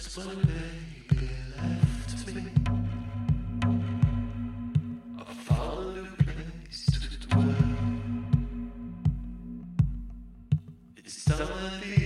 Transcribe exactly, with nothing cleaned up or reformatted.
Just when baby left me, I found a new place to dwell. It's time to be